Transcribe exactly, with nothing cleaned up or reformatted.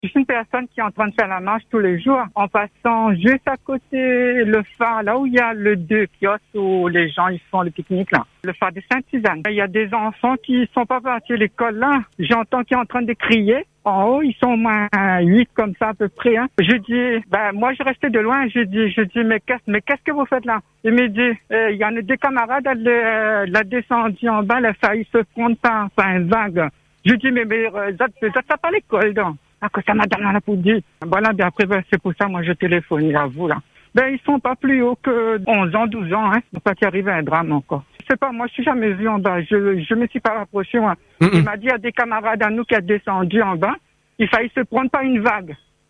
Je suis une personne qui est en train de faire la marche tous les jours, en passant juste à côté le phare, là où il y a le deux kiosques où les gens ils font le pique-nique là. Le phare de Sainte-Suzanne. Il y a des enfants qui sont pas partis à l'école là. J'entends qu'ils sont en train de crier. En haut, ils sont au moins huit comme ça à peu près. Hein. Je dis, ben moi je restais de loin. Je dis, je dis, mais qu'est-ce, mais qu'est-ce que vous faites là? Il me dit, euh, il y en a des camarades, elle euh, l'a descendu en bas, elle a failli se prendre par, par un vague. Je dis, mais mais euh, ça, ça, ça pas l'école donc. Ah que ça madame là pour dire. Voilà, bien après ben, c'est pour ça moi je téléphone à vous là. Ben ils sont pas plus hauts que onze ans, douze ans, hein. Pas qu'il arrive un drame encore. Je sais pas, moi je suis jamais vu en bas. Je je me suis pas rapproché. Moi. Mm-mm. Il m'a dit à des camarades à nous qui a descendu en bas, il fallait se prendre par une vague.